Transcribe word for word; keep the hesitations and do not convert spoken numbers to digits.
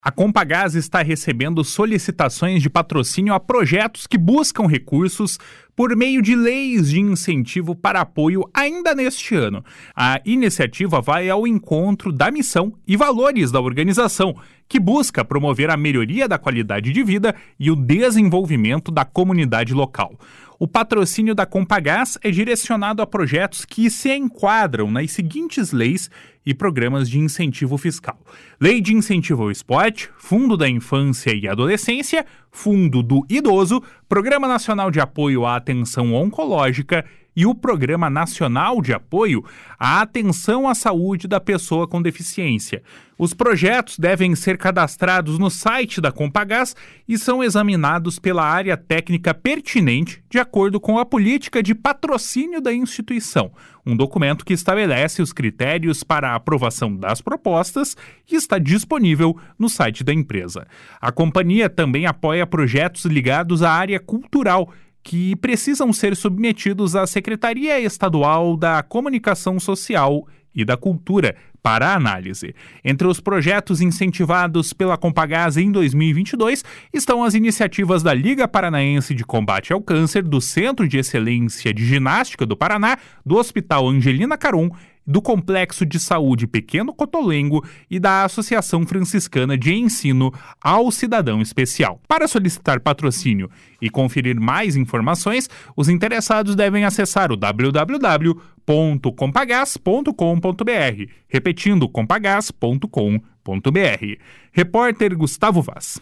A Compagás está recebendo solicitações de patrocínio a projetos que buscam recursos por meio de leis de incentivo para apoio ainda neste ano. A iniciativa vai ao encontro da missão e valores da organização, que busca promover a melhoria da qualidade de vida e o desenvolvimento da comunidade local. O patrocínio da Compagás é direcionado a projetos que se enquadram nas seguintes leis e programas de incentivo fiscal: Lei de Incentivo ao Esporte, Fundo da Infância e Adolescência, Fundo do Idoso, Programa Nacional de Apoio à Atenção Oncológica e o Programa Nacional de Apoio à Atenção à Saúde da Pessoa com Deficiência. Os projetos devem ser cadastrados no site da Compagás e são examinados pela área técnica pertinente de acordo com a política de patrocínio da instituição, um documento que estabelece os critérios para a aprovação das propostas e está disponível no site da empresa. A companhia também apoia projetos ligados à área cultural, que precisam ser submetidos à Secretaria Estadual da Comunicação Social e da Cultura para análise. Entre os projetos incentivados pela Compagás em dois mil e vinte e dois estão as iniciativas da Liga Paranaense de Combate ao Câncer, do Centro de Excelência de Ginástica do Paraná, do Hospital Angelina Caron, do Complexo de Saúde Pequeno Cotolengo e da Associação Franciscana de Ensino ao Cidadão Especial. Para solicitar patrocínio e conferir mais informações, os interessados devem acessar o w w w ponto compagás ponto com ponto b r, repetindo compagás ponto com ponto b r. Repórter Gustavo Vaz.